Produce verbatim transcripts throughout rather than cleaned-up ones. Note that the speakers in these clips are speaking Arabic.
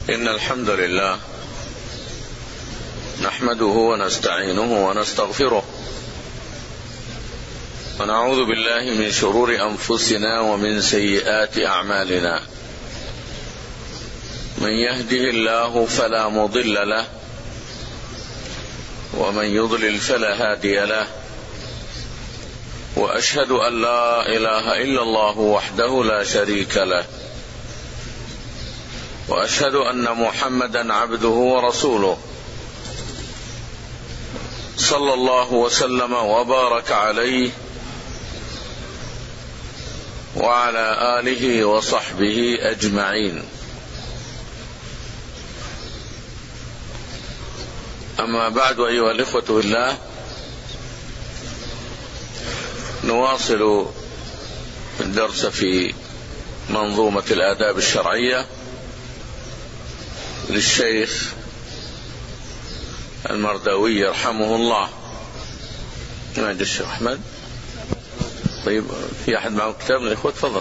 إن الحمد لله نحمده ونستعينه ونستغفره ونعوذ بالله من شرور أنفسنا ومن سيئات أعمالنا. من يهده الله فلا مضل له ومن يضلل فلا هادي له، وأشهد أن لا إله إلا الله وحده لا شريك له، وأشهد أن محمدا عبده ورسوله صلى الله وسلم وبارك عليه وعلى آله وصحبه أجمعين. أما بعد، أيها الإخوة بالله، نواصل الدرس في منظومة الآداب الشرعية للشيخ المرداوي رحمه الله. ما عند الشيخ أحمد؟ طيب، في أحد معه كتاب من الإخوة؟ تفضل.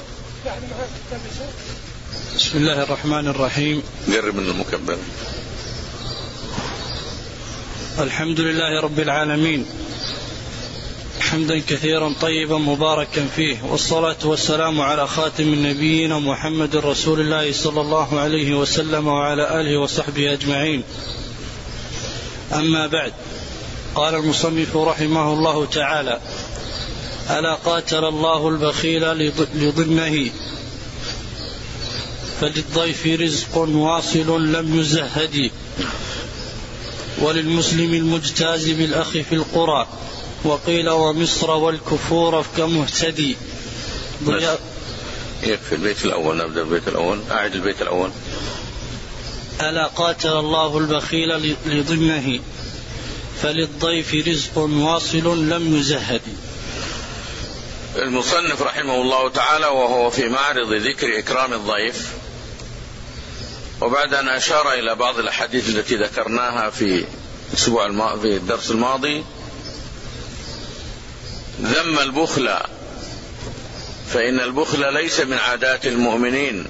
بسم الله الرحمن الرحيم. قرب من المكبر. الحمد لله رب العالمين، حمدا كثيرا طيبا مباركا فيه، والصلاة والسلام على خاتم النبيين محمد رسول الله صلى الله عليه وسلم وعلى آله وصحبه أجمعين. أما بعد، قال المصنف رحمه الله تعالى: ألا قاتل الله البخيل لضمه، فللضيف رزق واصل لم يزهد، وللمسلم المجتاز بالأخ في القرى، وقيل ومصر والكفور كمهتدي. يكفي البيت الأول، نبدأ البيت الأول. أعد البيت الأول. ألا قاتل الله البخيل لضمه، فللضيف رزق واصل لم يزهد. المصنف رحمه الله تعالى وهو في معرض ذكر إكرام الضيف، وبعد أن أشار إلى بعض الأحاديث التي ذكرناها في الأسبوع الم... في الدرس الماضي، ذم البخل، فإن البخل ليس من عادات المؤمنين،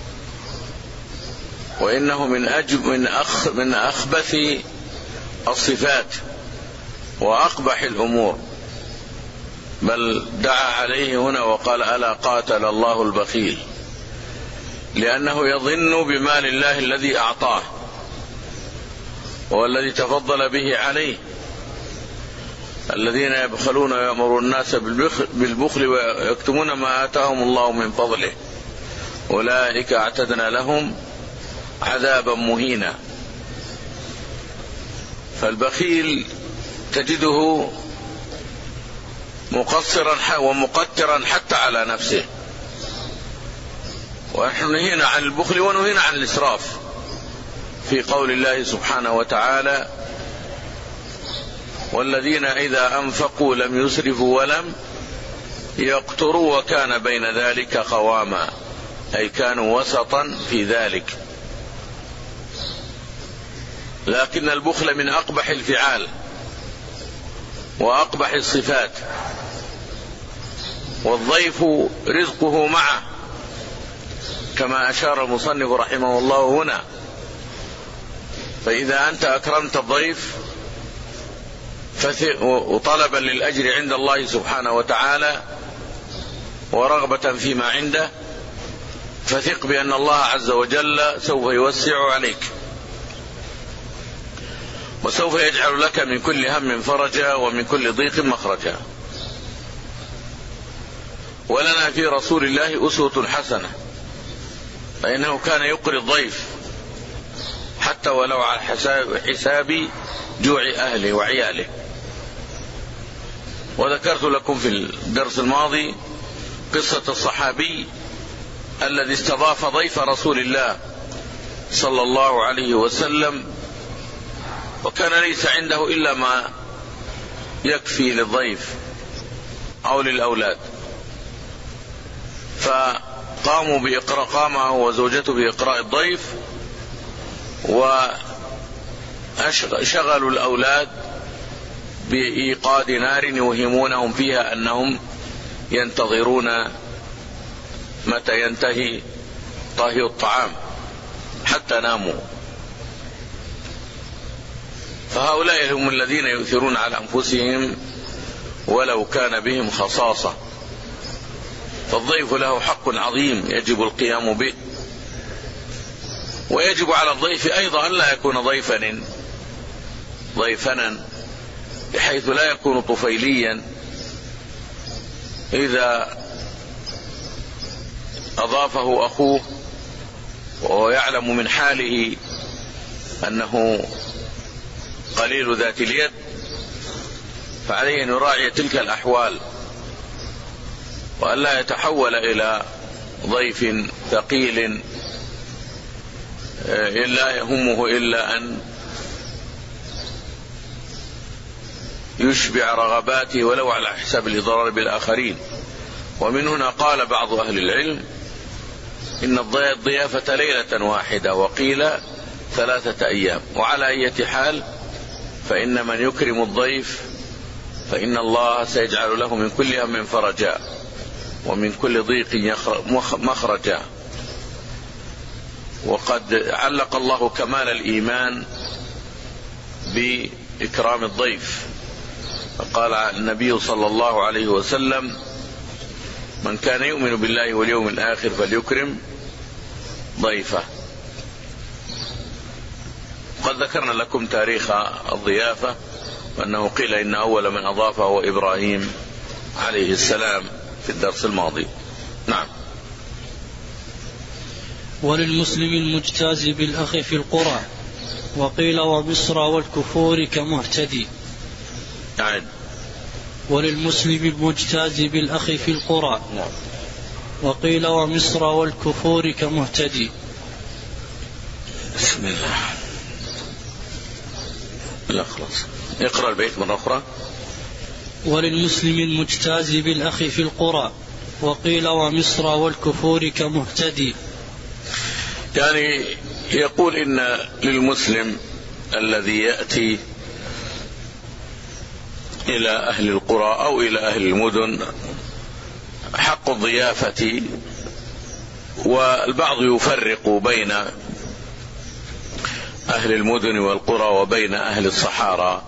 وإنه من أجب من أخ من أخبث الصفات وأقبح الأمور، بل دعا عليه هنا وقال: ألا قاتل الله البخيل، لأنه يظن بمال الله الذي أعطاه والذي تفضل به عليه. الذين يبخلون ويأمرون الناس بالبخل ويكتمون ما آتاهم الله من فضله، أولئك أعتدنا لهم عذابا مهينا. فالبخيل تجده مقصرا ومقترا حتى على نفسه، ونحن نهينا عن البخل ونهينا عن الإسراف في قول الله سبحانه وتعالى: والذين إذا أنفقوا لم يسرفوا ولم يقتروا وكان بين ذلك قواما، أي كانوا وسطا في ذلك. لكن البخل من أقبح الفعال وأقبح الصفات، والضيف رزقه معه كما أشار المصنف رحمه الله هنا. فإذا أنت أكرمت الضيف وطلبا للأجر عند الله سبحانه وتعالى ورغبة فيما عنده، فثق بأن الله عز وجل سوف يوسع عليك، وسوف يجعل لك من كل هم فرجا ومن كل ضيق مخرجا. ولنا في رسول الله أسوة حسنة، فإنه كان يقري الضيف حتى ولو على حساب, حساب جوع أهله وعياله. وذكرت لكم في الدرس الماضي قصة الصحابي الذي استضاف ضيف رسول الله صلى الله عليه وسلم، وكان ليس عنده إلا ما يكفي للضيف أو للأولاد، فقاموا بإقراء قامه وزوجته بإقراء الضيف، وشغلوا الأولاد بإيقاد نار يوهمونهم فيها أنهم ينتظرون متى ينتهي طهي الطعام، حتى ناموا. فهؤلاء هم الذين يؤثرون على أنفسهم ولو كان بهم خصاصة. فالضيف له حق عظيم يجب القيام به. ويجب على الضيف أيضا أن لا يكون ضيفا ضيفنا بحيث لا يكون طفيليا. إذا أضافه أخوه وهو يعلم من حاله أنه قليل ذات اليد فعليه أن يراعي تلك الأحوال وأن لا يتحول إلى ضيف ثقيل لا يهمه إلا أن يشبع رغباته ولو على حساب الإضرار بالآخرين. ومن هنا قال بعض أهل العلم إن الضيافة ليلة واحدة وقيل ثلاثة أيام. وعلى أي حال فإن من يكرم الضيف فإن الله سيجعل له من كل هم فرجا ومن كل ضيق مخرجا. وقد علق الله كمال الإيمان بإكرام الضيف. قال النبي صلى الله عليه وسلم من كان يؤمن بالله واليوم الآخر فليكرم ضيفه. قد ذكرنا لكم تاريخ الضيافة وأنه قيل إن أول من أضافه هو إبراهيم عليه السلام في الدرس الماضي. نعم. وللمسلم المجتاز بالأخ في القرى وقيل ومصر والكفور كمهتدي. نعم. وللمسلم المجتاز بالأخ في القرى نعم. وقيل ومصر والكفور كمهتدي. بسم الله. لا خلاص اقرأ البيت مرة أخرى. وللمسلم المجتاز بالأخ في القرى وقيل ومصر والكفور كمهتدي. يعني يقول إن للمسلم الذي يأتي إلى أهل القرى أو إلى أهل المدن حق الضيافة. والبعض يفرق بين أهل المدن والقرى وبين أهل الصحارى،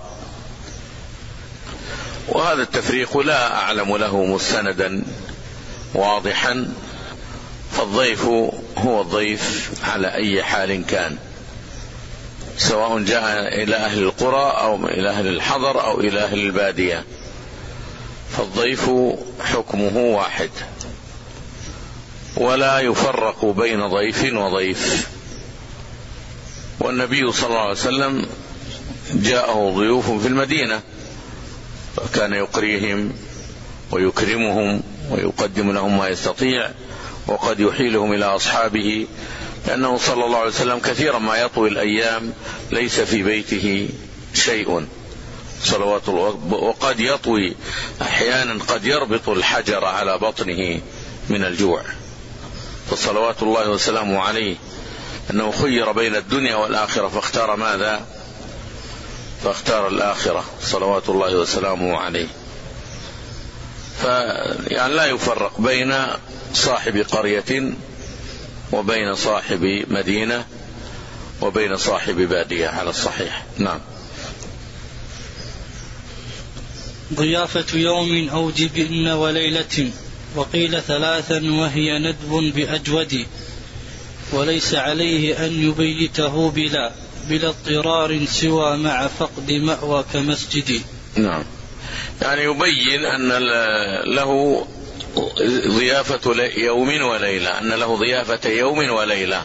وهذا التفريق لا أعلم له مستندا واضحا. فالضيف هو الضيف على أي حال كان، سواء جاء إلى أهل القرى أو إلى أهل الحضر أو إلى أهل البادية، فالضيف حكمه واحد ولا يفرق بين ضيف وضيف. والنبي صلى الله عليه وسلم جاءه ضيوف في المدينة فكان يقريهم ويكرمهم ويقدم لهم ما يستطيع، وقد يحيلهم إلى أصحابه، لأنه صلى الله عليه وسلم كثيرا ما يطوي الأيام ليس في بيته شيء صلوات الله، وقد يطوي أحيانا قد يربط الحجر على بطنه من الجوع. فصلوات الله وسلامه عليه أنه خير بين الدنيا والآخرة فاختار ماذا؟ فاختار الآخرة صلوات الله وسلامه عليه. فيعني لا يفرق بين صاحب قرية وبين صاحب مدينة وبين صاحب بادية على الصحيح. نعم. ضيافة يوم أو جبن وليلة وقيل ثلاثا وهي ندب بأجود وليس عليه أن يبيته بلا بلا اضطرار سوى مع فقد مأوى كمسجد. نعم. يعني يبين أن له ضيافة يوم وليلة، أن له ضيافة يوم وليلة.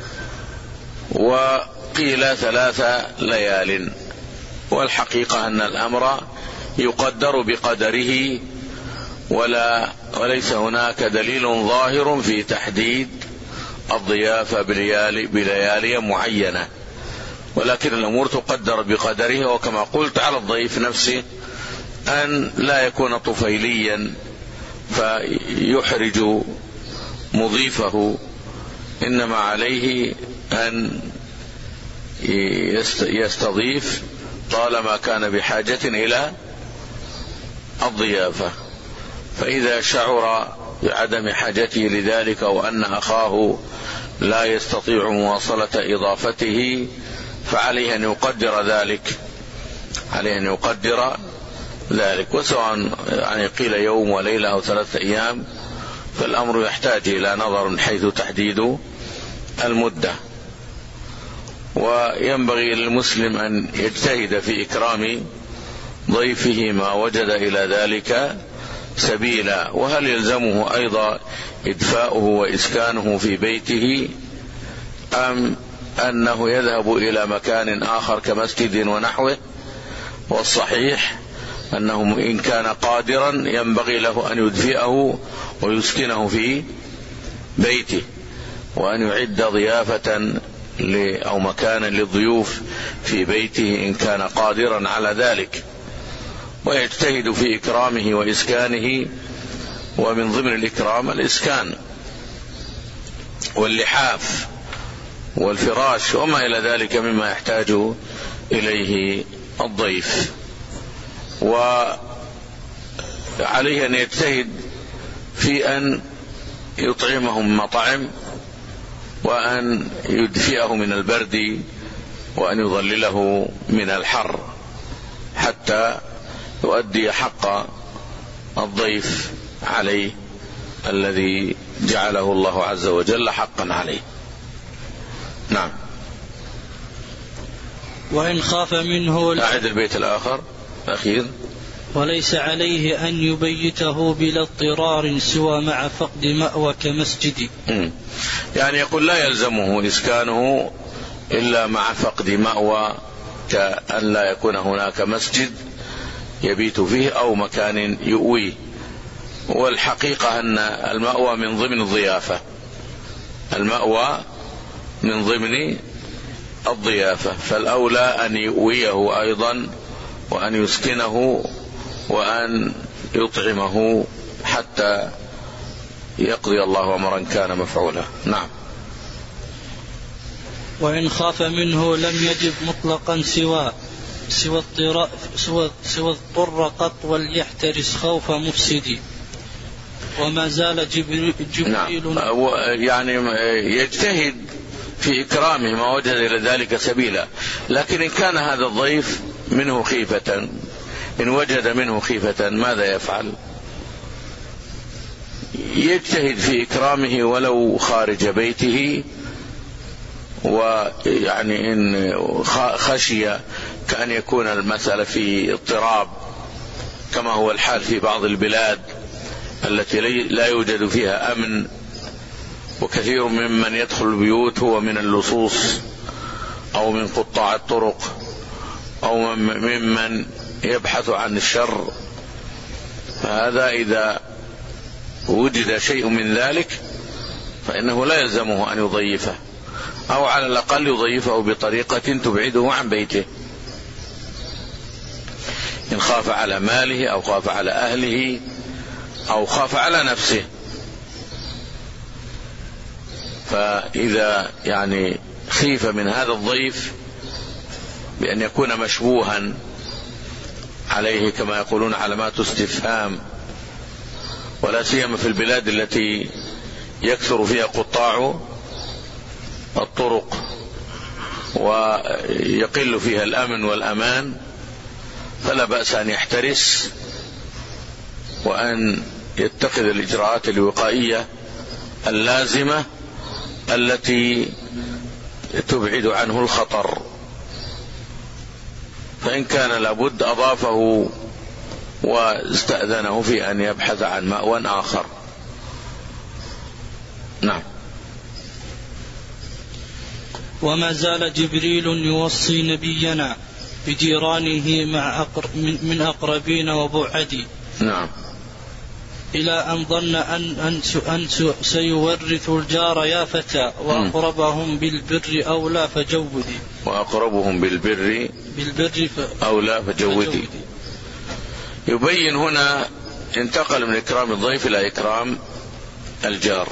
وقيل ثلاث ليال، والحقيقة أن الأمر يقدر بقدره ولا وليس هناك دليل ظاهر في تحديد الضيافة بليالي معينة، ولكن الأمور تقدر بقدرها. وكما قلت على الضيف نفسه أن لا يكون طفيليا فيحرج مضيفه، إنما عليه أن يستضيف طالما كان بحاجة إلى الضيافة. فإذا شعر بعدم حاجته لذلك وأن أخاه لا يستطيع مواصلة إضافته فعليه أن يقدر ذلك عليه أن يقدر ذلك وسواء يعني قيل يوم وليلة أو ثلاثة أيام فالأمر يحتاج إلى نظر من حيث تحديد المدة. وينبغي للمسلم أن يجتهد في إكرام ضيفه ما وجد إلى ذلك سبيلا. وهل يلزمه أيضا إدفاؤه وإسكانه في بيته أم أنه يذهب إلى مكان آخر كمسجد ونحوه؟ والصحيح أنه إن كان قادرا ينبغي له أن يدفئه ويسكنه في بيته وأن يعد ضيافة أو مكانا للضيوف في بيته إن كان قادرا على ذلك، ويجتهد في إكرامه وإسكانه. ومن ضمن الإكرام الإسكان واللحاف والفراش وما إلى ذلك مما يحتاج إليه الضيف. وعليه أن يجتهد في أن يطعمهم مطعم وأن يدفئه من البرد وأن يظلله من الحر حتى يؤدي حق الضيف عليه الذي جعله الله عز وجل حقا عليه. نعم. وإن خاف منه أعد البيت الآخر الأخير. وليس عليه أن يبيته بلا اضطرار سوى مع فقد مأوى كمسجد. يعني يقول لا يلزمه إسكانه إلا مع فقد مأوى كأن لا يكون هناك مسجد يبيت فيه أو مكان يؤويه. والحقيقة أن المأوى من ضمن الضيافة المأوى من ضمن الضيافة فالأولى أن يؤويه أيضا وأن يسكنه وأن يطعمه حتى يقضي الله أمرا كان مفعولا. نعم. وإن خاف منه لم يجب مطلقا سوى سوى اضطر سوى سوى اضطر قط وليحترس خوف مفسد. وما زال جبريل, جبريل نعم. يعني يجتهد في إكرامه ما وجد إلى ذلك سبيلا. لكن إن كان هذا الضيف منه خيفة إن وجد منه خيفة ماذا يفعل؟ يجتهد في إكرامه ولو خارج بيته. ويعني إن خشي كأن يكون المسألة في اضطراب كما هو الحال في بعض البلاد التي لا يوجد فيها أمن وكثير ممن يدخل البيوت هو من اللصوص أو من قطاع الطرق أو ممن يبحث عن الشر. فهذا إذا وجد شيء من ذلك فإنه لا يلزمه أن يضيفه أو على الأقل يضيفه بطريقة تبعده عن بيته إن خاف على ماله أو خاف على أهله أو خاف على نفسه. فإذا يعني خيف من هذا الضيف بأن يكون مشبوها عليه كما يقولون علامات استفهام ولا سيما في البلاد التي يكثر فيها قطاع الطرق ويقل فيها الأمن والأمان فلا بأس أن يحترس وأن يتخذ الإجراءات الوقائية اللازمة التي تبعد عنه الخطر. فإن كان لابد أضافه واستأذنه في أن يبحث عن مأوى آخر. نعم. وما زال جبريل يوصي نبينا بجيرانه مع أقر من أقربين وبعدي. نعم. إلى أن ظن أن, أن سيورث الجار يا فتى وأقربهم بالبر أولى فجودي. وأقربهم بالبر بالبر ف... أولى فجودي. يبين هنا انتقل من إكرام الضيف إلى إكرام الجار.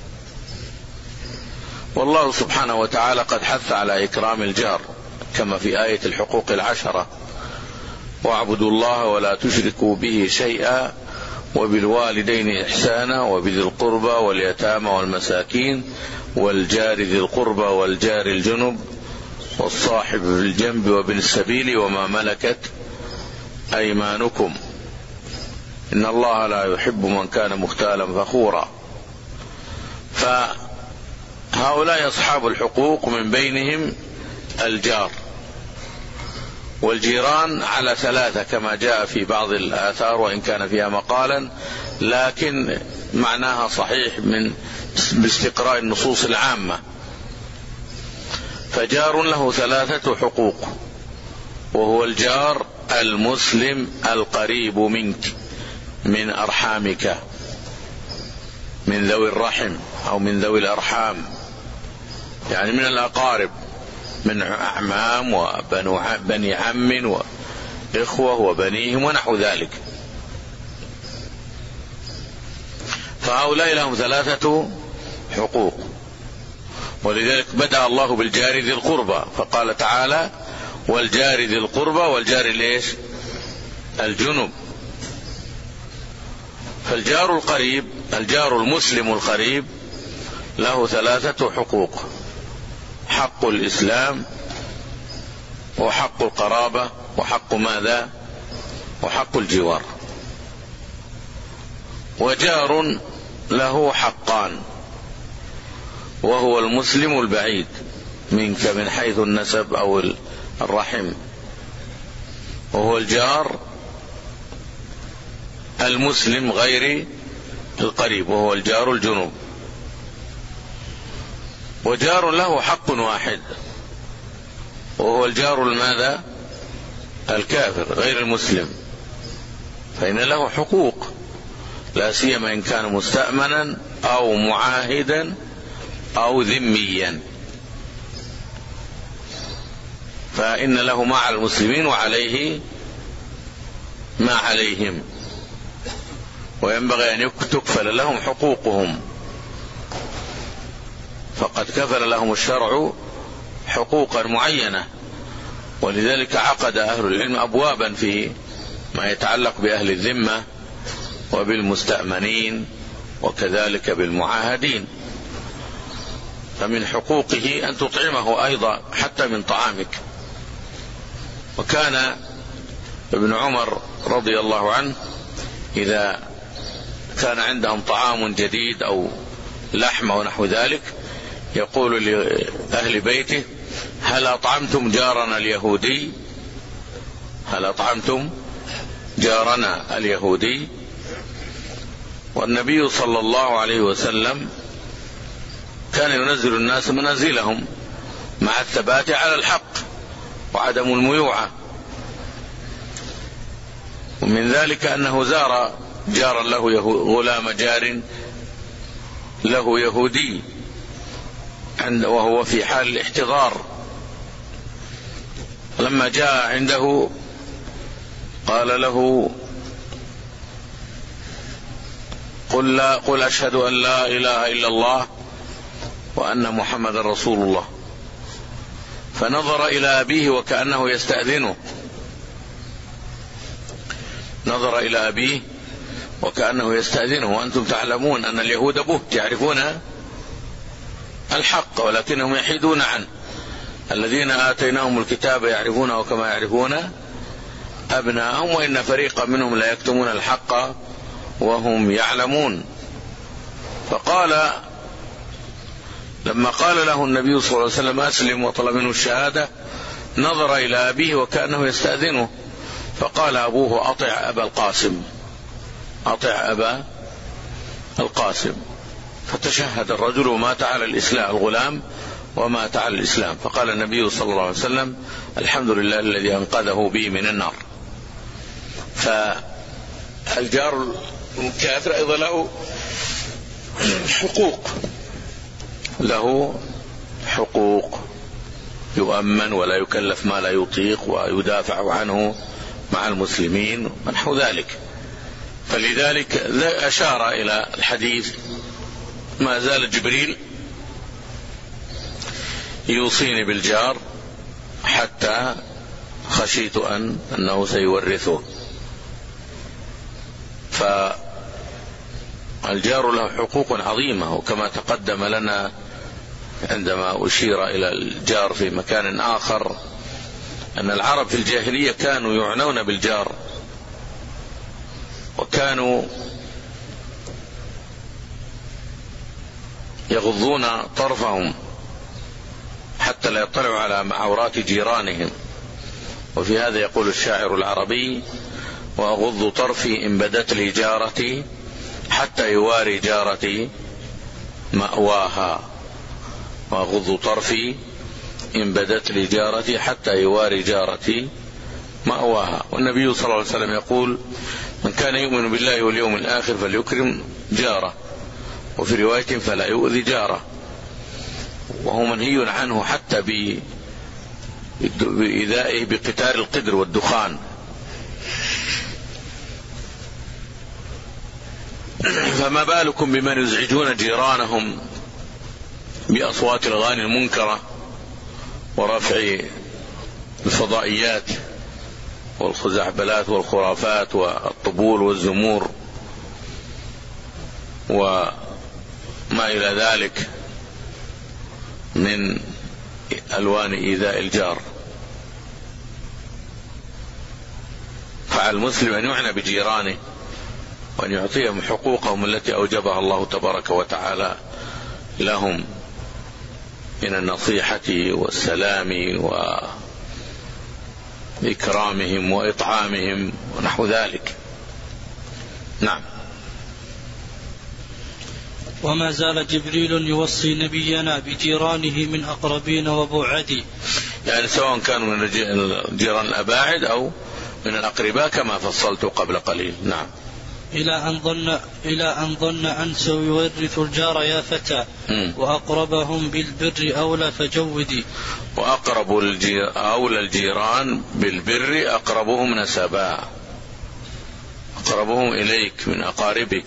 والله سبحانه وتعالى قد حث على إكرام الجار كما في آية الحقوق العشرة واعبدوا الله ولا تشركوا به شيئا وبالوالدين إحسانا وبذي القربى واليتامى والمساكين والجار ذي القربى والجار الجنب والصاحب بالجنب وابن السبيل وما ملكت أيمانكم إن الله لا يحب من كان مختالا فخورا. فهؤلاء أصحاب الحقوق، من بينهم الجار. والجيران على ثلاثة كما جاء في بعض الآثار، وإن كان فيها مقالا لكن معناها صحيح من باستقراء النصوص العامة. فجار له ثلاثة حقوق، وهو الجار المسلم القريب منك من أرحامك، من ذوي الرحم أو من ذوي الأرحام، يعني من الأقارب، من أعمام وبني عم وإخوة وبنيهم ونحو ذلك. فهؤلاء لهم ثلاثة حقوق، ولذلك بدأ الله بالجار ذي القربى، فقال تعالى والجار ذي القربى والجار ليش الجنب. فالجار القريب، الجار المسلم القريب، له ثلاثة حقوق: حق الإسلام، وحق القرابة، وحق ماذا؟ وحق الجوار. وجار له حقان، وهو المسلم البعيد منك من حيث النسب أو الرحم، وهو الجار المسلم غير القريب، وهو الجار الجنوب. وجار له حق واحد، وهو الجار الماذا؟ الكافر غير المسلم، فإن له حقوق، لا سيما إن كان مستأمنا أو معاهدا أو ذميا، فإن له ما على المسلمين وعليه ما عليهم، وينبغي أن تكفل لهم حقوقهم، فقد كفل لهم الشرع حقوقا معينة. ولذلك عقد أهل العلم أبوابا في ما يتعلق بأهل الذمة وبالمستأمنين وكذلك بالمعاهدين. فمن حقوقه أن تطعمه أيضا حتى من طعامك. وكان ابن عمر رضي الله عنه إذا كان عندهم طعام جديد أو لحم ونحو ذلك يقول لأهل بيته: هل أطعمتم جارنا اليهودي؟ هل أطعمتم جارنا اليهودي؟ والنبي صلى الله عليه وسلم كان ينزل الناس منازلهم مع الثبات على الحق وعدم الميوعة. ومن ذلك أنه زار جارا له غلام جار له يهودي وهو في حال الاحتضار، لما جاء عنده قال له: قل, لا قل أشهد أن لا إله إلا الله وأن محمد رسول الله. فنظر إلى أبيه وكأنه يستأذنه، نظر إلى أبيه وكأنه يستأذنه، وأنتم تعلمون أن اليهود بهت يعرفون الحق ولكنهم يحيدون عنه. الذين آتيناهم الكتاب يعرفونه كما يعرفون أبناءهم، وإن فريقا منهم لا يكتمون الحق وهم يعلمون. فقال لما قال له النبي صلى الله عليه وسلم: أسلم، وطلب منه الشهادة، نظر إلى أبيه وكأنه يستأذنه، فقال أبوه: أطع أبا القاسم، أطع أبا القاسم. فتشهد الرجل ومات على الإسلام، الغلام ومات على الإسلام. فقال النبي صلى الله عليه وسلم: الحمد لله الذي أنقذه بي من النار. فالجار الكافر أيضا له حقوق، له حقوق، يؤمن ولا يكلف ما لا يطيق ويدافع عنه مع المسلمين ونحو ذلك. فلذلك أشار إلى الحديث: ما زال جبريل يوصيني بالجار حتى خشيت أن أنه سيورثه. فالجار له حقوق عظيمة، وكما تقدم لنا عندما أشير إلى الجار في مكان آخر أن العرب في الجاهلية كانوا يعنون بالجار، وكانوا يغضون طرفهم حتى لا يطلعوا على عورات جيرانهم. وفي هذا يقول الشاعر العربي: وأغض طرفي إن بدت لي جارتي حتى يواري جارتي مأواها. وأغض طرفي إن بدت لي جارتي حتى يواري جارتي مأواها. والنبي صلى الله عليه وسلم يقول: من كان يؤمن بالله واليوم الآخر فليكرم جاره، وفي رواية فلا يؤذي جاره. وهو منهي عنه حتى بإيذائه بقتال القدر والدخان. فما بالكم بمن يزعجون جيرانهم بأصوات الأغاني المنكرة ورفع الفضائيات والخزعبلات والخرافات والطبول والزمور وما إلى ذلك من ألوان إيذاء الجار. فعلى المسلم أن يعنى بجيرانه وأن يعطيهم حقوقهم التي أوجبها الله تبارك وتعالى لهم من النصيحة والسلام وإكرامهم وإطعامهم ونحو ذلك. نعم. وما زال جبريل يوصي نبينا بجيرانه من أقربين وبعد، يعني سواء كانوا من الجيران الأباعد أو من الأقرباء كما فصلت قبل قليل. نعم. إلى أن ظن إلى أن ظن أن سيورث الجار يا فتى م. وأقربهم بالبر أولى فجودي. وأقرب الجير أولى الجيران بالبر أقربهم نسبا، أقربهم إليك من أقاربك،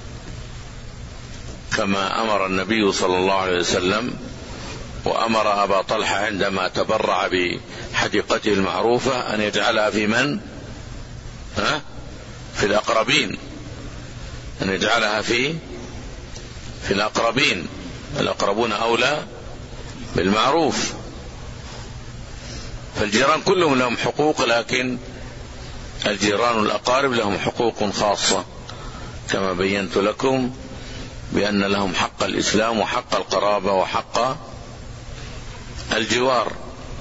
كما أمر النبي صلى الله عليه وسلم وأمر أبا طلحة عندما تبرع بحديقته المعروفة أن يجعلها في من؟ ها؟ في الأقربين، أن يجعلها في في الأقربين. الأقربون أولى بالمعروف. فالجيران كلهم لهم حقوق، لكن الجيران الأقارب لهم حقوق خاصة كما بينت لكم، بأن لهم حق الإسلام وحق القرابة وحق الجوار.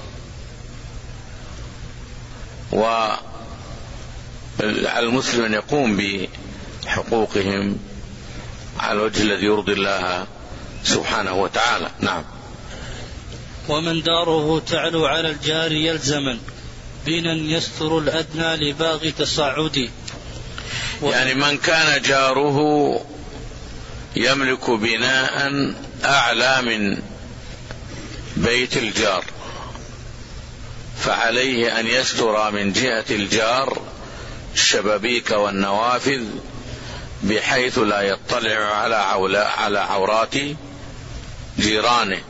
وعلى المسلم أن يقوم بحقوقهم على الوجه الذي يرضي الله سبحانه وتعالى. نعم. ومن داره تعلو على الجار يلزما بنا يستر الأدنى لباغي تصاعدي. يعني من كان جاره يملك بناء أعلى من بيت الجار فعليه أن يستر من جهة الجار الشبابيك والنوافذ بحيث لا يطلع على على عورات جيرانه،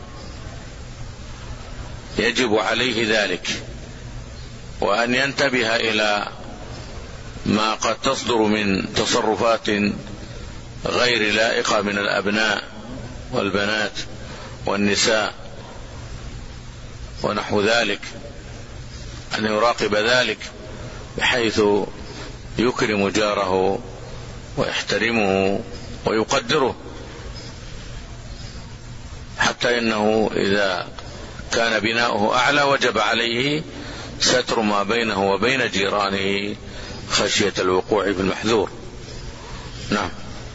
يجب عليه ذلك، وأن ينتبه إلى ما قد تصدر من تصرفات غير لائقة من الأبناء والبنات والنساء ونحو ذلك، أن يراقب ذلك بحيث يكرم جاره ويحترمه ويقدره، حتى إنه إذا كان بناؤه أعلى وجب عليه ستر ما بينه وبين جيرانه خشية الوقوع في المحذور. نعم.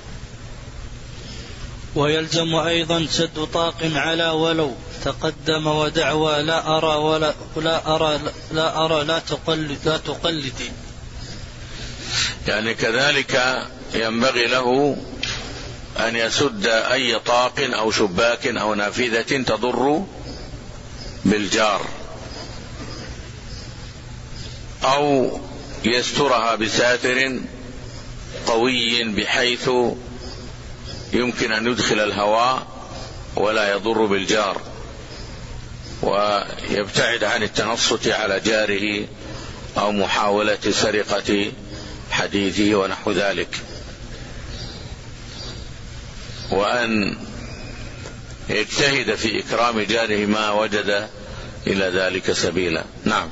ويلزم أيضا سد طاق على ولو تقدم ودعوى لا أرى ولا لا أرى لا أرى لا تقلد لا تقلدي. يعني كذلك ينبغي له أن يسد أي طاق أو شباك أو نافذة تضر بالجار، أو يسترها بساتر قوي بحيث يمكن أن يدخل الهواء ولا يضر بالجار، ويبتعد عن التنصت على جاره أو محاولة سرقة حديثه ونحو ذلك، وأن يجتهد في إكرام جاره ما وجد إلى ذلك سبيلا. نعم.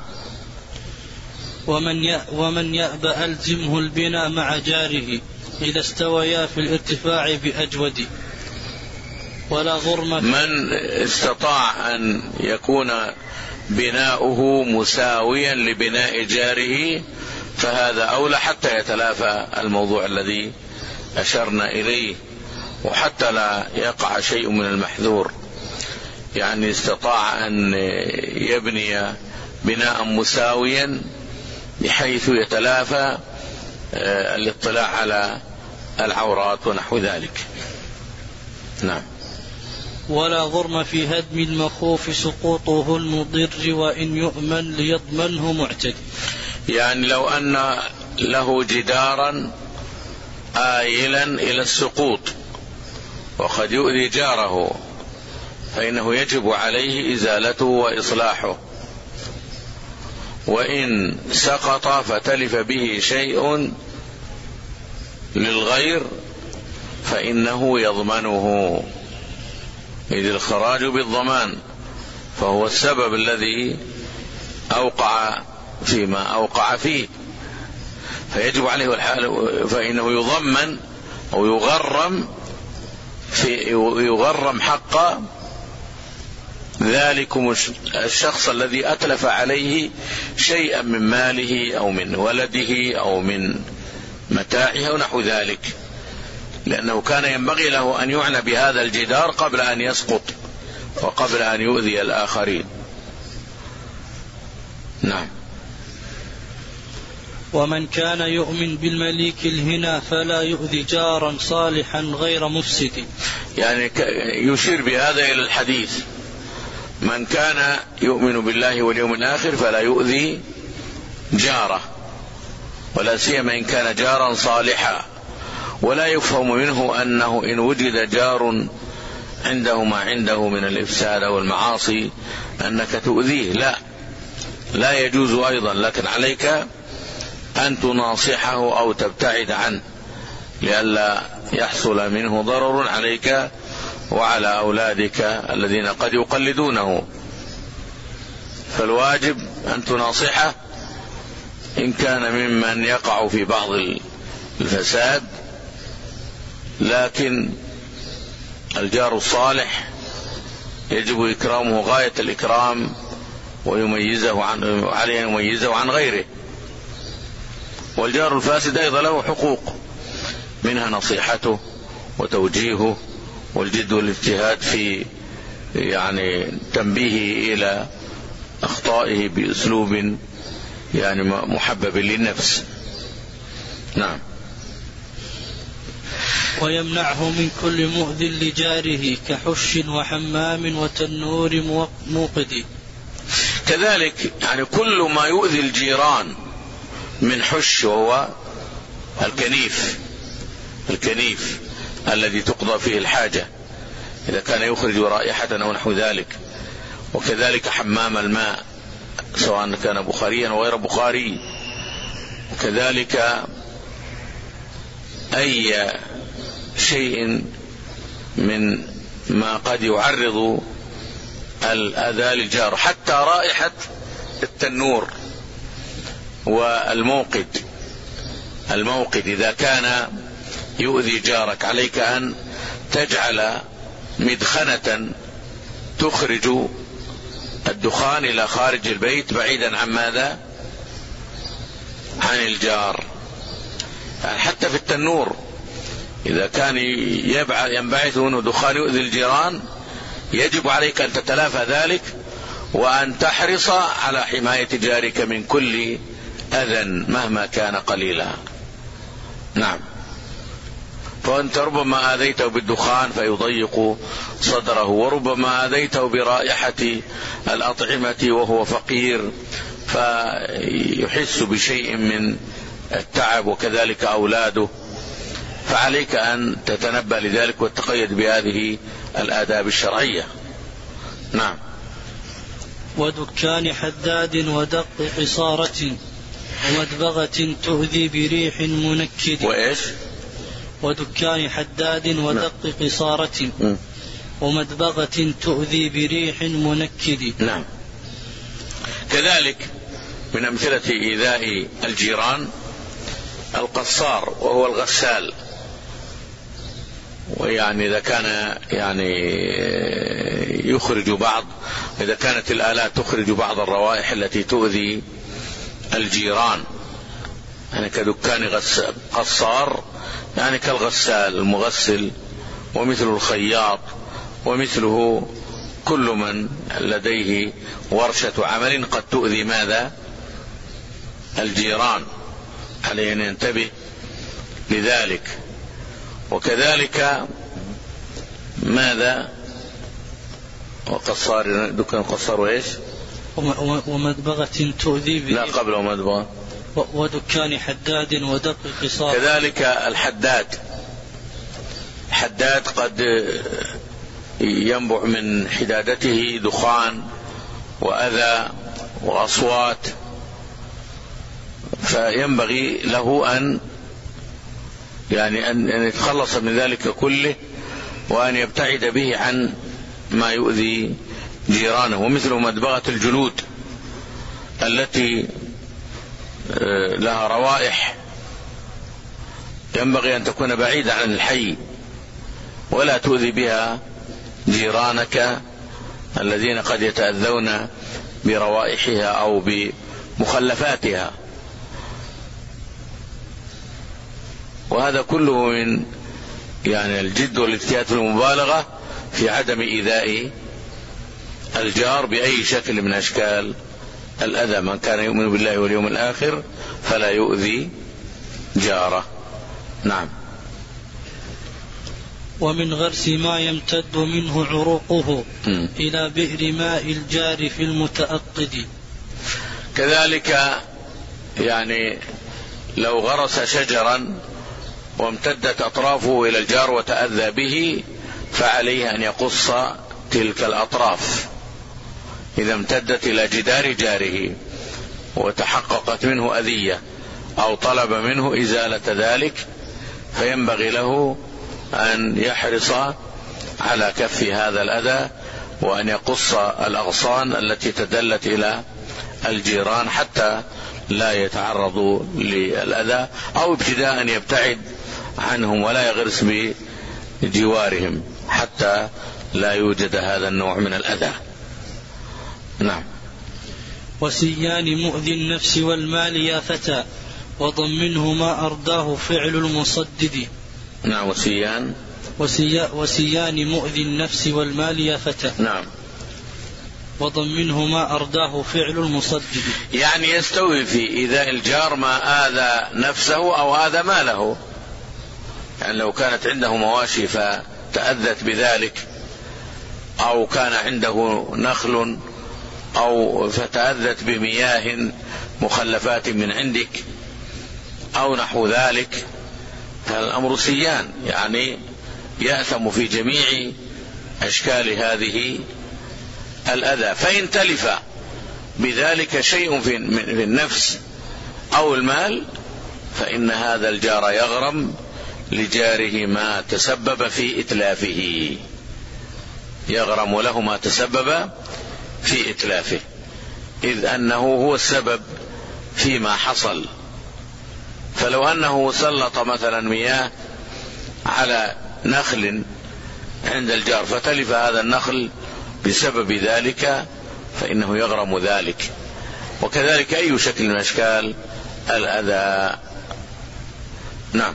ومن ومن يأبى ألزمه البناء مع جاره إذا استويا في الارتفاع بأجود ولا غرم. من استطاع أن يكون بناؤه مساويا لبناء جاره فهذا أولى، حتى يتلافى الموضوع الذي أشرنا إليه، وحتى لا يقع شيء من المحذور. يعني استطاع أن يبني بناء مساويا بحيث يتلافى الاطلاع على العورات ونحو ذلك. نعم. ولا غرم في هدم المخوف سقوطه المضر وإن يؤمن ليضمنه معتد. يعني لو أن له جدارا آيلا إلى السقوط وقد يؤذي جاره فإنه يجب عليه إزالته وإصلاحه، وإن سقط فتلف به شيء للغير فإنه يضمنه، إذ الخراج بالضمان، فهو السبب الذي أوقع فيما أوقع فيه، فيجب عليه الحال فإنه يضمن أو يغرم في يغرم حق ذلكم الشخص الذي أتلف عليه شيئا من ماله أو من ولده أو من متاعه أو نحو ذلك، لأنه كان ينبغي له أن يعنى بهذا الجدار قبل أن يسقط وقبل أن يؤذي الآخرين. نعم. ومن كان يؤمن بالمليك الهنا فلا يؤذي جارا صالحا غير مفسد. يعني يشير بهذا إلى الحديث: من كان يؤمن بالله واليوم الآخر فلا يؤذي جاره، ولا سيما إن كان جارا صالحا. ولا يفهم منه أنه إن وجد جار عنده ما عنده من الإفساد والمعاصي أنك تؤذيه، لا لا يجوز أيضا، لكن عليك أن تناصحه أو تبتعد عنه لئلا يحصل منه ضرر عليك وعلى أولادك الذين قد يقلدونه. فالواجب أن تناصحه إن كان ممن يقع في بعض الفساد، لكن الجار الصالح يجب إكرامه غاية الإكرام ويميزه عن عليه أن يميزه عن غيره. والجار الفاسد أيضا له حقوق، منها نصيحته وتوجيهه والجد والاجتهاد في يعني تنبيهه إلى أخطائه بأسلوب يعني محبب للنفس. نعم. ويمنعه من كل مؤذ لجاره كحش وحمام وتنور موقد. كذلك يعني كل ما يؤذي الجيران من حش، وهو الكنيف الكنيف الذي تقضى فيه الحاجة إذا كان يخرج رائحة أو نحو ذلك، وكذلك حمام الماء سواء كان بخاريا أو غير بخاري، وكذلك أي شيء من ما قد يعرض الأذى للجار، حتى رائحة التنور والموقد. الموقد إذا كان يؤذي جارك عليك أن تجعل مدخنة تخرج الدخان إلى خارج البيت بعيدا عن ماذا؟ عن الجار. يعني حتى في التنور إذا كان ينبعث منه دخان يؤذي الجيران يجب عليك أن تتلافى ذلك وأن تحرص على حماية جارك من كل أذى مهما كان قليلا. نعم. فأنت ربما آذيته بالدخان فيضيق صدره، وربما آذيته برائحة الأطعمة وهو فقير فيحس بشيء من التعب، وكذلك أولاده. فعليك أن تتنبه لذلك وتقيد بهذه الآداب الشرعية. نعم. ودكان حداد ودق قصارة ومدبغة تؤذي بريح منكد. وإيش؟ ودكان حداد ودق قصارة ومدبغة تؤذي بريح منكد. نعم. كذلك من أمثلة إيذاء الجيران القصار وهو الغسال، ويعني إذا كان يعني يخرج بعض إذا كانت الآلات تخرج بعض الروائح التي تؤذي الجيران، يعني كدكان قصار يعني كالغسال المغسل، ومثل الخياط، ومثله كل من لديه ورشة عمل قد تؤذي ماذا؟ الجيران، عليه أن ينتبه لذلك. وكذلك ماذا؟ وقصار دكان قصار وإيش؟ ومدبغة تؤذي به. لا، قبل ومدبغة. ودكان حداد ودق قصار. كذلك الحداد، حداد قد ينبع من حدادته دخان وأذى وأصوات، فينبغي له أن يعني أن يتخلص من ذلك كله، وأن يبتعد به عن ما يؤذي جيرانه. ومثل مدبغة الجلود التي لها روائح ينبغي أن تكون بعيدة عن الحي، ولا تؤذي بها جيرانك الذين قد يتأذون بروائحها أو بمخلفاتها. وهذا كله من يعني الجد والاجتهاد في المبالغة في عدم إيذاء الجار بأي شكل من أشكال الأذى. من كان يؤمن بالله واليوم الآخر فلا يؤذي جاره. نعم. ومن غرس ما يمتد منه عروقه م. إلى بئر ماء الجار في المتأقد. كذلك يعني لو غرس شجرا وامتدت أطرافه إلى الجار وتأذى به، فعليه أن يقص تلك الأطراف إذا امتدت إلى جدار جاره وتحققت منه أذية أو طلب منه إزالة ذلك، فينبغي له أن يحرص على كف هذا الأذى، وأن يقص الأغصان التي تدلت إلى الجيران حتى لا يتعرضوا للأذى، أو ابتداء أن يبتعد عنهم ولا يغرس بجوارهم حتى لا يوجد هذا النوع من الأذى. نعم. وسيان مؤذي النفس والمال يا فتى وضمنه ما أرداه فعل المصدد. نعم. وسيان وسيا وسيان مؤذي النفس والمال يا فتى. نعم. وضمنه ما أرداه فعل المصدد، يعني يستوي في إيذاء الجار ما آذى نفسه أو آذى ماله. يعني لو كانت عنده مواشي فتأذت بذلك، أو كان عنده نخل أو فتأذت بمياه مخلفات من عندك أو نحو ذلك، فالأمر سيان، يعني يأثم في جميع أشكال هذه الأذى. فإن تلف بذلك شيء في النفس أو المال فإن هذا الجار يغرم لجاره ما تسبب في إتلافه، يغرم له ما تسبب في إتلافه، إذ أنه هو السبب فيما حصل. فلو أنه سلط مثلا مياه على نخل عند الجار فتلف هذا النخل بسبب ذلك فإنه يغرم ذلك. وكذلك أي شكل من أشكال الأذى. نعم.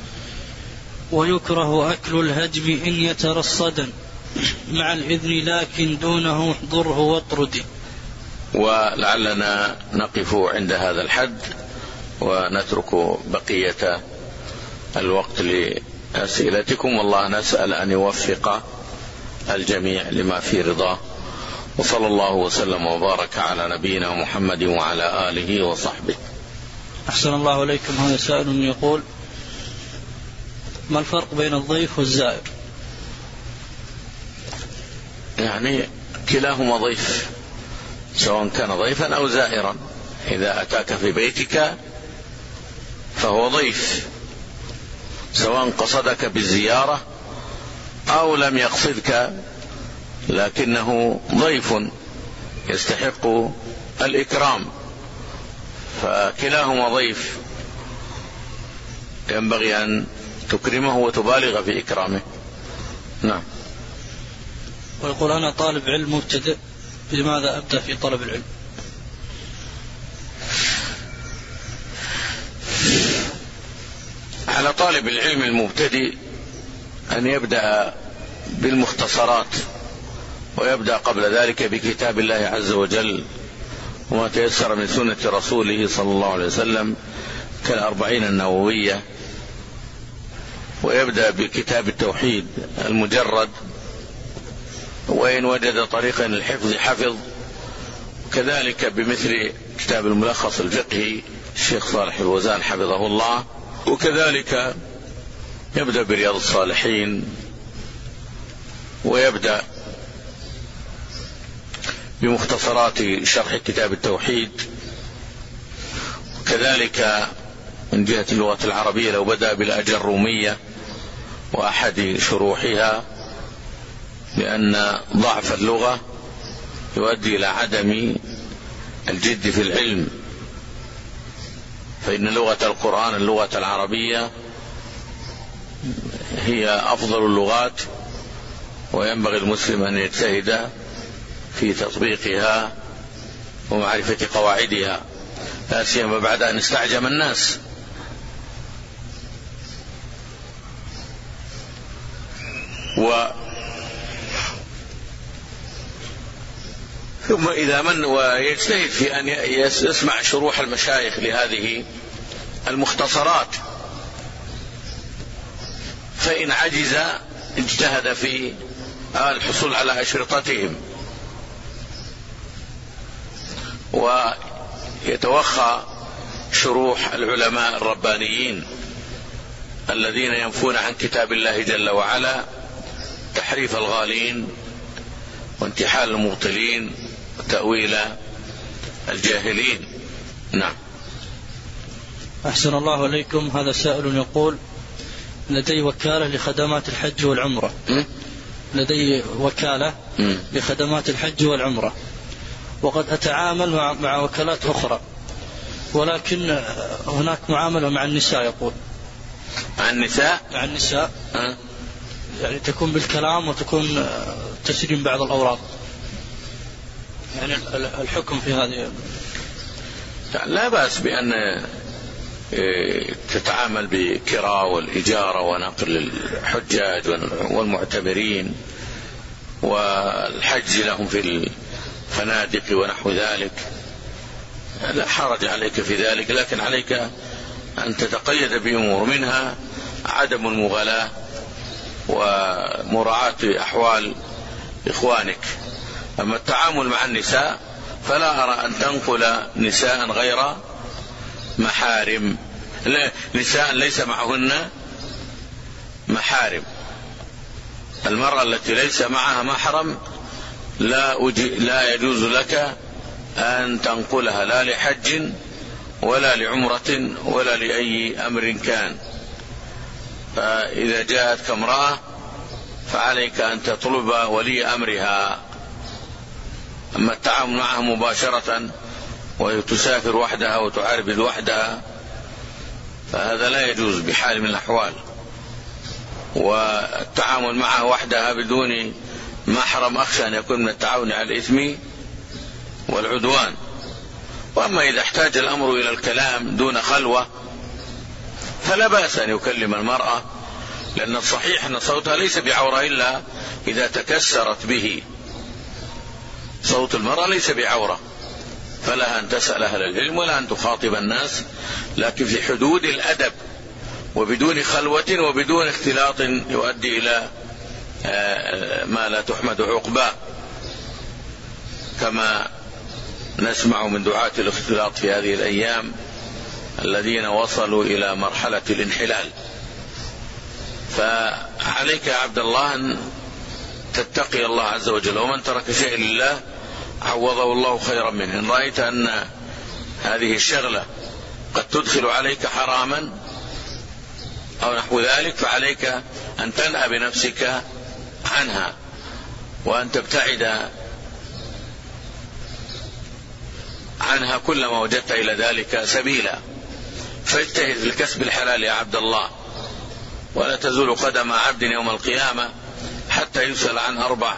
ويكره أكل الهجم إن يترصدا مع الإذن لكن دونه احضره واطرد. ولعلنا نقف عند هذا الحد ونترك بقية الوقت لأسئلتكم، والله نسأل أن يوفق الجميع لما في رضاه، وصلى الله وسلم وبارك على نبينا محمد وعلى آله وصحبه. أحسن الله إليكم. هذا سائل يقول: ما الفرق بين الضيف والزائر؟ يعني كلاهما ضيف، سواء كان ضيفا أو زائرا. إذا أتاك في بيتك فهو ضيف، سواء قصدك بالزيارة أو لم يقصدك لكنه ضيف يستحق الإكرام، فكلاهما ضيف ينبغي أن تكرمه وتبالغ في إكرامه. نعم. ويقول أنا طالب علم مبتدئ، بماذا أبدأ في طلب العلم؟ على طالب العلم المبتدئ أن يبدأ بالمختصرات، ويبدأ قبل ذلك بكتاب الله عز وجل وما تيسر من سنة رسوله صلى الله عليه وسلم كالأربعين النووية، ويبدأ بكتاب التوحيد المجرد، وإن وجد طريقا للحفظ حفظ، كذلك بمثل كتاب الملخص الفقهي الشيخ صالح الوزان حفظه الله، وكذلك يبدأ برياض الصالحين، ويبدأ بمختصرات شرح كتاب التوحيد، وكذلك من جهة اللغة العربية لو بدأ بالأجرومية وأحد شروحها، لأن ضعف اللغة يؤدي إلى عدم الجد في العلم، فإن لغة القرآن اللغة العربية هي أفضل اللغات، وينبغي المسلم أن يجتهد في تطبيقها ومعرفة قواعدها، لا سيما بعد أن استعجم الناس. و ثم إذا من ويجتهد في أن يسمع شروح المشايخ لهذه المختصرات، فإن عجز اجتهد في الحصول على أشرطتهم، ويتوخى شروح العلماء الربانيين الذين ينفون عن كتاب الله جل وعلا تحريف الغالين وانتحال المبطلين وتأويل الجاهلين. نعم. أحسن الله إليكم. هذا سائل يقول: لدي وكالة لخدمات الحج والعمرة. م? لدي وكالة م? لخدمات الحج والعمرة، وقد أتعامل مع, مع وكالات أخرى، ولكن هناك معاملة مع النساء. يقول مع النساء مع النساء أه؟ يعني تكون بالكلام وتكون تسليم بعض الأوراق، يعني الحكم في هذه. لا بأس بأن تتعامل بكراء والإجارة ونقل الحجاج والمعتمرين والحج لهم في الفنادق ونحو ذلك، لا حرج عليك في ذلك، لكن عليك أن تتقيد بأمور منها عدم المغالاة ومراعاة أحوال إخوانك. أما التعامل مع النساء فلا أرى أن تنقل نساء غير محارم، نساء ليس معهن محارم. المرأة التي ليس معها محرم لا, لا يجوز لك أن تنقلها لا لحج ولا لعمرة ولا لأي أمر كان. فإذا جاءتك امرأة فعليك أن تطلب ولي أمرها. أما التعامل معها مباشرة وتسافر وحدها وتعربد وحدها فهذا لا يجوز بحال من الأحوال، والتعامل معها وحدها بدون محرم أخشى أن يكون من التعاون على الإثم والعدوان. وأما إذا احتاج الأمر إلى الكلام دون خلوة فلا بأس أن يكلم المرأة، لأن الصحيح أن صوتها ليس بعورة إلا إذا تكسرت به. صوت المرأة ليس بعورة، فلها أن تسأل أهل العلم ولا أن تخاطب الناس، لكن في حدود الأدب وبدون خلوة وبدون اختلاط يؤدي إلى ما لا تحمد عقباه، كما نسمع من دعاة الاختلاط في هذه الأيام الذين وصلوا إلى مرحلة الانحلال. فعليك يا عبد الله أن تتقي الله عز وجل، ومن ترك شيء لله عوضه الله خيرا منه. إن رأيت أن هذه الشغلة قد تدخل عليك حراما أو نحو ذلك فعليك أن تنأى بنفسك عنها وأن تبتعد عنها كلما وجدت إلى ذلك سبيلا. فاجتهد في الكسب الحلال يا عبد الله، ولا تزول قدم عبد يوم القيامة حتى يسأل عن أربع: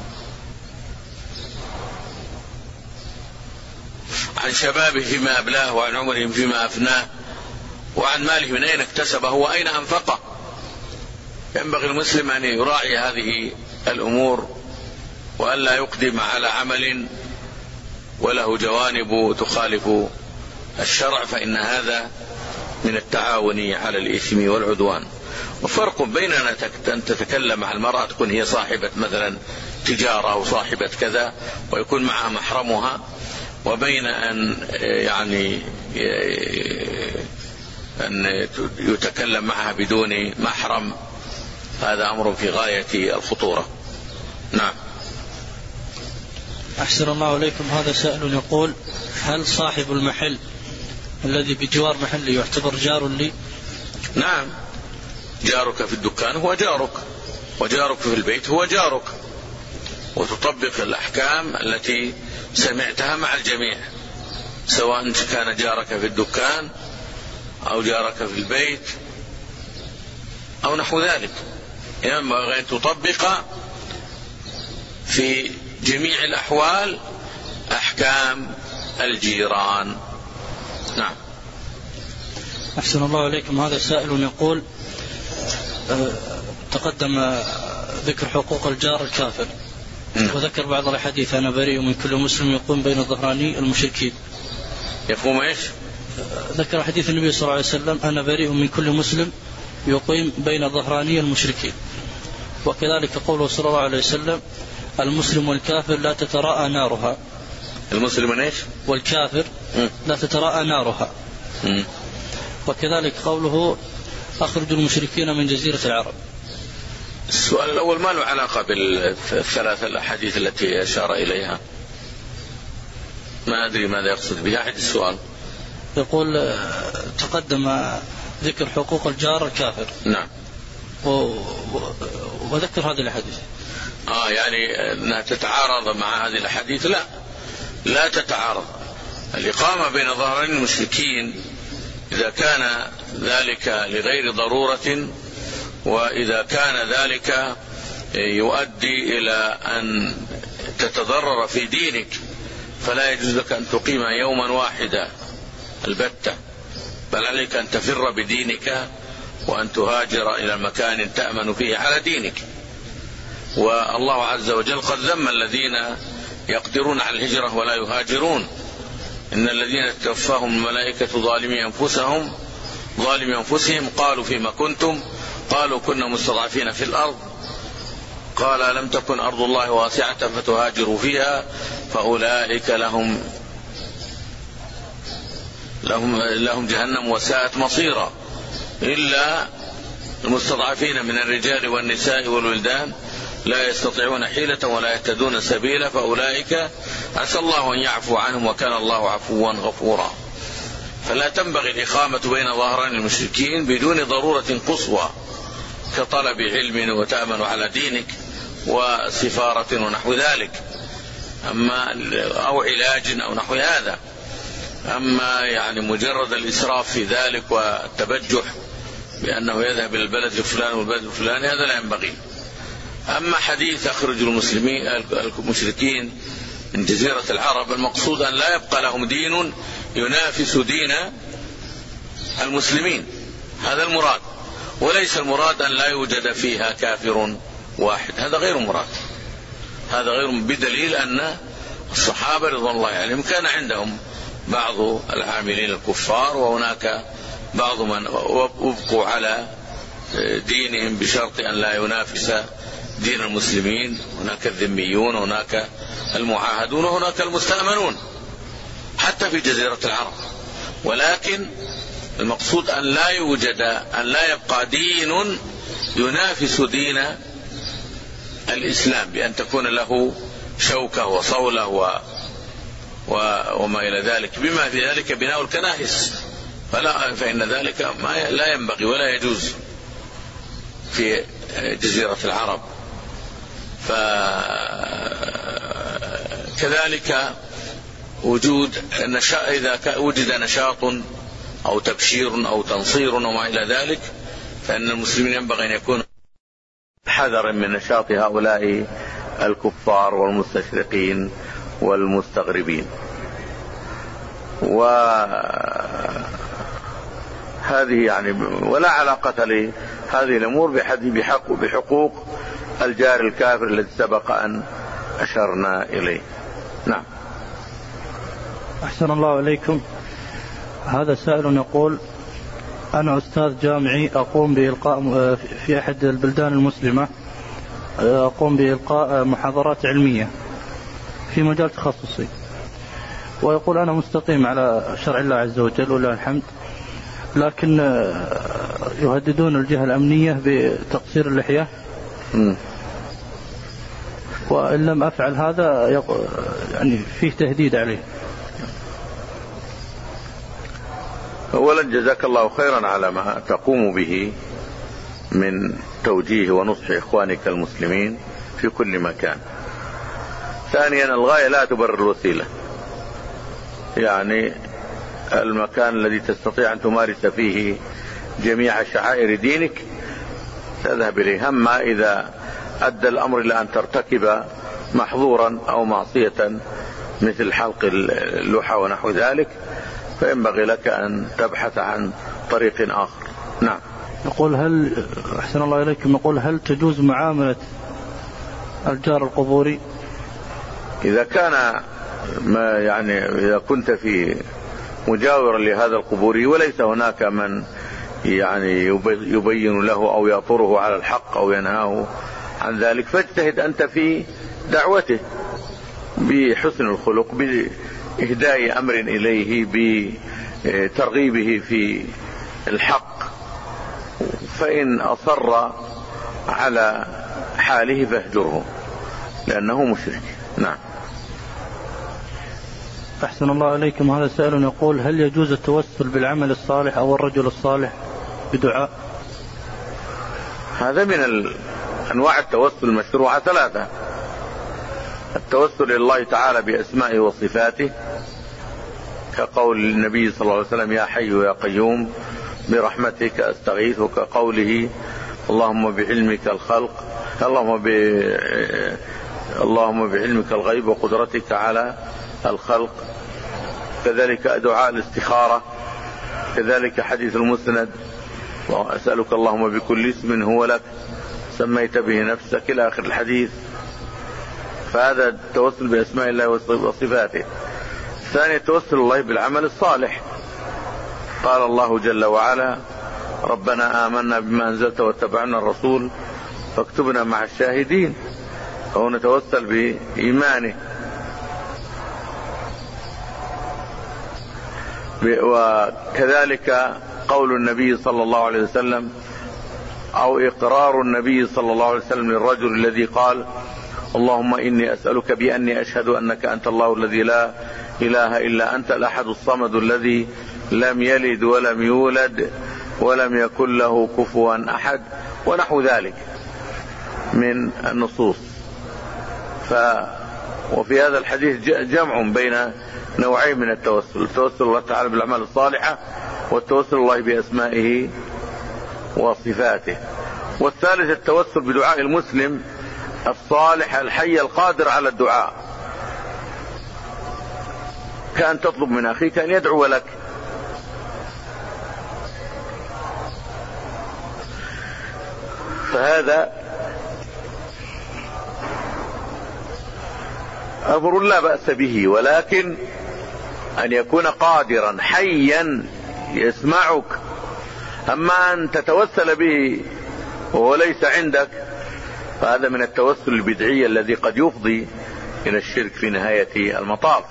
عن شبابه فيما أبلاه، وعن عمره فيما أفناه، وعن ماله من أين اكتسبه وأين أنفقه. ينبغي المسلم أن يراعي هذه الأمور وألا يقدم على عمل وله جوانب تخالف الشرع، فإن هذا من التعاون على الإثم والعدوان. وفرق بين أن تتكلم مع المرأة تكون هي صاحبة مثلا تجارة أو صاحبة كذا ويكون معها محرمها، وبين أن يعني أن يتكلم معها بدون محرم. هذا أمر في غاية الخطورة. نعم. أحسن الله إليكم. هذا سائل يقول: هل صاحب المحل الذي بجوار محلي يعتبر جار لي؟ نعم، جارك في الدكان هو جارك، وجارك في البيت هو جارك، وتطبق الأحكام التي سمعتها مع الجميع، سواء كان جارك في الدكان أو جارك في البيت أو نحو ذلك. ينبغي أن تطبق في جميع الأحوال أحكام الجيران. نعم. أحسن الله إليكم. هذا سائل يقول: أه تقدم ذكر حقوق الجار الكافر، وذكر بعض الحديث: أنا بريء من كل مسلم يقوم بين ظهراني المشركين. يقوم إيش؟ ذكر حديث النبي صلى الله عليه وسلم: أنا بريء من كل مسلم يقيم بين ظهراني المشركين. وكذلك قوله صلى الله عليه وسلم: المسلم والكافر لا تتراءى نارها. المسلم ايش؟ والكافر م. لا تتراءى نارها. م. وكذلك قوله: أخرجوا المشركين من جزيرة العرب. السؤال الأول ما له علاقة بالثلاث الأحاديث التي أشار إليها، ما أدري ماذا يقصد بها. أحد السؤال يقول: تقدم ذكر حقوق الجار الكافر. نعم. و... وذكر هذه الحديث. آه يعني أنها تتعارض مع هذه الحديث؟ لا، لا تتعارض. الإقامة بين ظهرين المشركين إذا كان ذلك لغير ضرورة، وإذا كان ذلك يؤدي إلى أن تتضرر في دينك، فلا يجوز لك أن تقيم يوما واحدا البتة، بل عليك أن تفر بدينك وأن تهاجر إلى مكان تأمن فيه على دينك. والله عز وجل قد ذم الذين يقدرون على الهجرة ولا يهاجرون: إن الذين توفاهم الملائكة ظالمي أنفسهم ظالمي أنفسهم قالوا فيما كنتم قالوا كنا مستضعفين في الأرض قال لم تكن أرض الله واسعة فتهاجروا فيها فأولئك لهم لهم لهم جهنم وساءت مصيرا إلا المستضعفين من الرجال والنساء والولدان لا يستطيعون حيلة ولا يهتدون سبيلا فأولئك عسى الله أن يعفو عنهم وكان الله عفوا غفورا. فلا تنبغي الإقامة بين ظهران المشركين بدون ضرورة قصوى كطلب علم وتأمن على دينك وسفارة ونحو ذلك، أما أو علاج أو نحو هذا. أما يعني مجرد الإسراف في ذلك والتبجح بأنه يذهب إلى البلد الفلاني والبلد الفلاني هذا لا ينبغي. أما حديث أخرج المسلمين المشركين من جزيرة العرب، المقصود أن لا يبقى لهم دين ينافس دين المسلمين، هذا المراد، وليس المراد أن لا يوجد فيها كافر واحد، هذا غير مراد، هذا غير بدليل أن الصحابة رضوان الله عليهم كان عندهم بعض العاملين الكفار وهناك بعض من أبقوا على دينهم بشرط أن لا ينافس دين المسلمين، هناك الذميون هناك المعاهدون وهناك المستأمنون حتى في جزيرة العرب. ولكن المقصود أن لا يوجد أن لا يبقى دين ينافس دين الإسلام بأن تكون له شوكة وصولة و وما إلى ذلك، بما في ذلك بناء الكنائس، فلا فإن ذلك ما لا ينبغي ولا يجوز في جزيرة العرب. فكذلك وجود نشاط، إذا وجد نشاط أو تبشير أو تنصير وما إلى ذلك، فإن المسلمين ينبغي أن يكونوا حذرا من نشاط هؤلاء الكفار والمستشرقين والمستغربين. وهذه يعني ولا علاقة لهذه الأمور بحق بحقوق الجار الكافر الذي سبق أن أشرنا إليه. نعم. أحسن الله إليكم. هذا سائل يقول: أنا أستاذ جامعي أقوم بإلقاء في أحد البلدان المسلمة، أقوم بإلقاء محاضرات علمية في مجال تخصصي، ويقول أنا مستقيم على شرع الله عز وجل ولله الحمد، لكن يهددون الجهة الأمنية بتقصير اللحية، وإن لم أفعل هذا يعني فيه تهديد عليه. أولا جزاك الله خيرا على ما تقوم به من توجيه ونصح إخوانك المسلمين في كل مكان. ثانيا الغاية لا تبرر الوسيلة، يعني المكان الذي تستطيع أن تمارس فيه جميع شعائر دينك تذهب إليه، أما إذا أدى الأمر إلى أن ترتكب محظورا أو معصية مثل حلق اللحى ونحو ذلك فينبغي لك أن تبحث عن طريق آخر. نعم. يقول: هل أحسن الله إليكم، يقول: هل تجوز معاملة الجار القبوري؟ إذا كان ما يعني إذا كنت في مجاورا لهذا القبوري وليس هناك من يعني يبين له أو يأطره على الحق أو ينهاه عن ذلك، فاجتهد أنت في دعوته بحسن الخلق، بإهداء أمر إليه، بترغيبه في الحق، فإن أصر على حاله فاهجره لأنه مشرك. نعم. أحسن الله إليكم. هذا سائل يقول: هل يجوز التوسل بالعمل الصالح أو الرجل الصالح بدعاء؟ هذا من أنواع التوسل المشروعة ثلاثة: التوسل إلى الله تعالى بأسمائه وصفاته كقول النبي صلى الله عليه وسلم: يا حي يا قيوم برحمتك أستغيث، وكقوله: اللهم بعلمك الخلق اللهم ب... اللهم بعلمك الغيب وقدرتك على الخلق. كذلك دعاء الاستخارة، كذلك حديث المسند: وأسألك اللهم بكل اسم هو لك سميت به نفسك، إلى آخر الحديث. فهذا التوسل بأسماء الله وصفاته. الثاني التوسل الله بالعمل الصالح، قال الله جل وعلا: ربنا آمنا بما أنزلت واتبعنا الرسول فاكتبنا مع الشاهدين، فهو نتوسل بإيمانه. وكذلك قول النبي صلى الله عليه وسلم أو إقرار النبي صلى الله عليه وسلم للرجل الذي قال: اللهم إني أسألك بأني أشهد أنك أنت الله الذي لا إله إلا أنت الأحد الصمد الذي لم يلد ولم يولد ولم يكن له كفوا أحد، ونحو ذلك من النصوص. ف وفي هذا الحديث جمع بين نوعين من التوسل: التوسل الله تعالى بالأعمال الصالحة، والتوسل الله بأسمائه وصفاته. والثالث التوسل بدعاء المسلم الصالح الحي القادر على الدعاء، كأن تطلب من أخيك أن يدعو لك. فهذا أمر لا بأس به، ولكن أن يكون قادرا حيا يسمعك. أما أن تتوسل به وهو ليس عندك فهذا من التوسل البدعي الذي قد يفضي إلى الشرك في نهاية المطاف.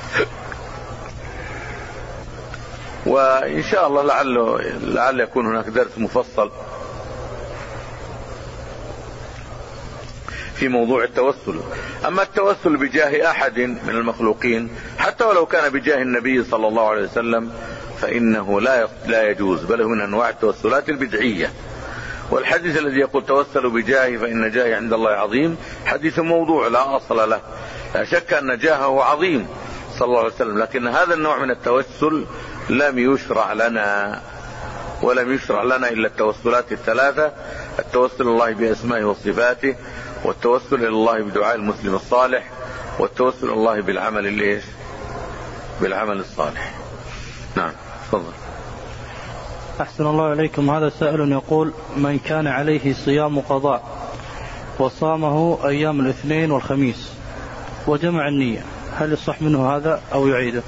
وإن شاء الله لعل, لعل يكون هناك درس مفصل في موضوع التوسل. أما التوسل بجاه أحد من المخلوقين حتى ولو كان بجاه النبي صلى الله عليه وسلم فإنه لا لا يجوز، بل هو من أنواع التوسلات البدعية. والحديث الذي يقول توسلوا بجاهي فإن جاهي عند الله عظيم حديث موضوع لا أصل له، لا شك أن جاهه عظيم صلى الله عليه وسلم، لكن هذا النوع من التوسل لم يشرع لنا، ولم يشرع لنا إلا التوسلات الثلاثة: التوسل إلى الله بأسمائه وصفاته، والتوسل إلى الله بدعاء المسلم الصالح، والتوسل إلى الله بالعمل الإيش؟ بالعمل الصالح. نعم تفضل. أحسن الله إليكم. هذا سائل يقول: من كان عليه صيام قضاء وصامه أيام الاثنين والخميس وجمع النية، هل يصح منه هذا أو يعيده؟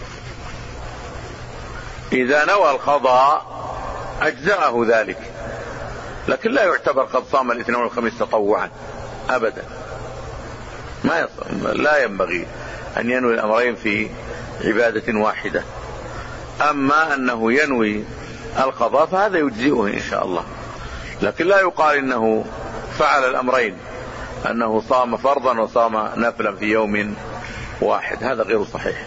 إذا نوى القضاء أجزأه ذلك، لكن لا يعتبر قد صام الاثنين والخميس تطوعا أبدا، ما يصوم. لا ينبغي أن ينوي الأمرين في عبادة واحدة. أما أنه ينوي القضاء فهذا يجزئه إن شاء الله، لكن لا يقال إنه فعل الأمرين، أنه صام فرضا وصام نفلا في يوم واحد، هذا غير صحيح.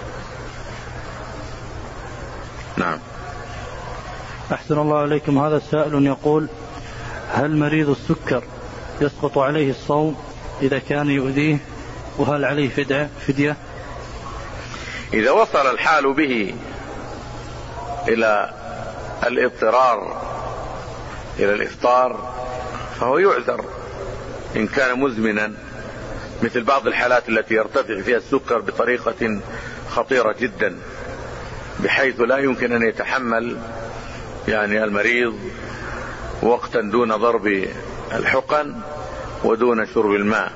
نعم. أحسن الله عليكم. هذا سائل يقول: هل مريض السكر يسقط عليه الصوم إذا كان يؤذيه، وهل عليه فدية؟ إذا وصل الحال به إلى الاضطرار إلى الإفطار فهو يعذر إن كان مزمنا، مثل بعض الحالات التي يرتفع فيها السكر بطريقة خطيرة جدا بحيث لا يمكن أن يتحمل يعني المريض وقتا دون ضرب الحقن ودون شرب الماء،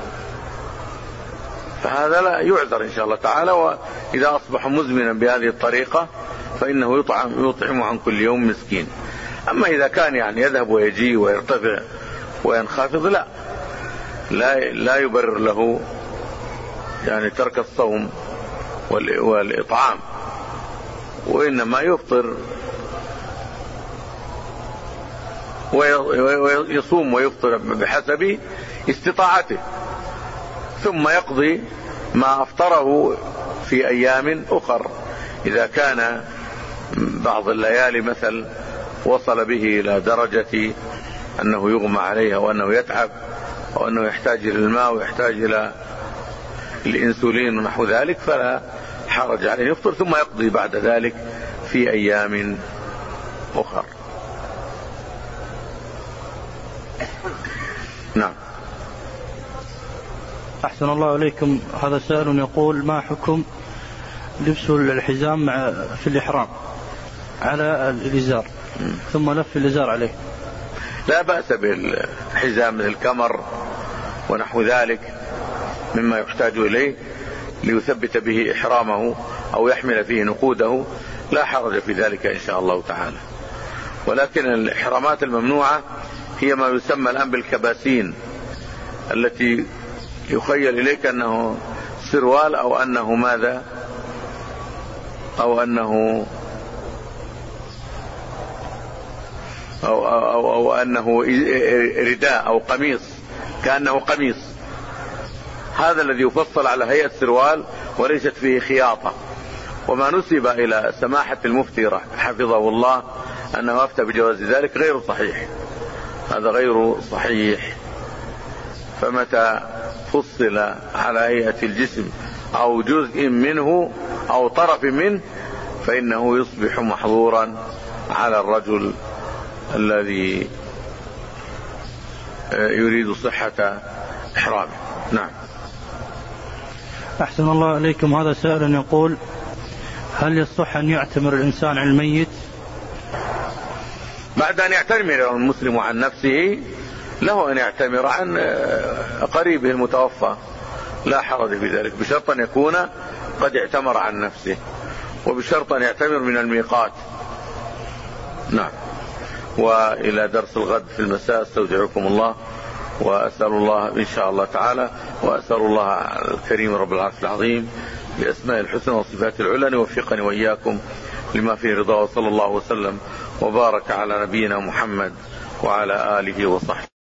فهذا لا يعذر إن شاء الله تعالى. وإذا أصبح مزمنا بهذه الطريقة فإنه يطعم, يطعم عن كل يوم مسكين. أما إذا كان يعني يذهب ويجي ويرتفع وينخفض لا لا, لا يبرر له يعني ترك الصوم والإطعام، وإنما يفطر ويصوم ويفطر بحسب استطاعته، ثم يقضي ما أفطره في أيام أخر. إذا كان بعض الليالي مثل وصل به إلى درجة أنه يغمى عليه وأنه يتعب وأنه يحتاج إلى الماء ويحتاج إلى الإنسولين ونحو ذلك فلا حرج عليه، يفطر ثم يقضي بعد ذلك في أيام أخر. نعم. أحسن الله إليكم. هذا سائل يقول: ما حكم لبس الحزام مع في الإحرام على الإزار ثم لف الإزار عليه؟ لا بأس بالحزام مثل الكمر ونحو ذلك مما يحتاج إليه ليثبت به إحرامه أو يحمل فيه نقوده، لا حرج في ذلك إن شاء الله تعالى. ولكن الإحرامات الممنوعة هي ما يسمى الآن بالكباسين، التي يخيل إليك أنه سروال أو أنه ماذا أو أنه أو, أو, أو أنه رداء أو قميص، كأنه قميص. هذا الذي يفصل على هيئة سروال وليست فيه خياطة. وما نسب إلى سماحة المفتي حفظه الله أنه أفتى بجواز ذلك غير صحيح، هذا غير صحيح. فمتى فصل على هيئة الجسم أو جزء منه أو طرف منه فإنه يصبح محظورا على الرجل الذي يريد صحة إحرامه. نعم. أحسن الله إليكم. هذا سائل يقول: هل يصح أن يعتمر الإنسان عن الميت؟ بعد أن يعتمر المسلم عن نفسه له أن يعتمر عن قريبه المتوفى، لا حرج في ذلك، بشرط أن يكون قد اعتمر عن نفسه، وبشرط أن يعتمر من الميقات. نعم. وإلى درس الغد في المساء استودعكم الله، وأسأل الله إن شاء الله تعالى وأسأل الله الكريم رب العرش العظيم بأسماء الحسنى وصفات العلى أن يوفقني وإياكم لما فيه رضاه، وصلى الله وسلم وبارك على نبينا محمد وعلى آله وصحبه.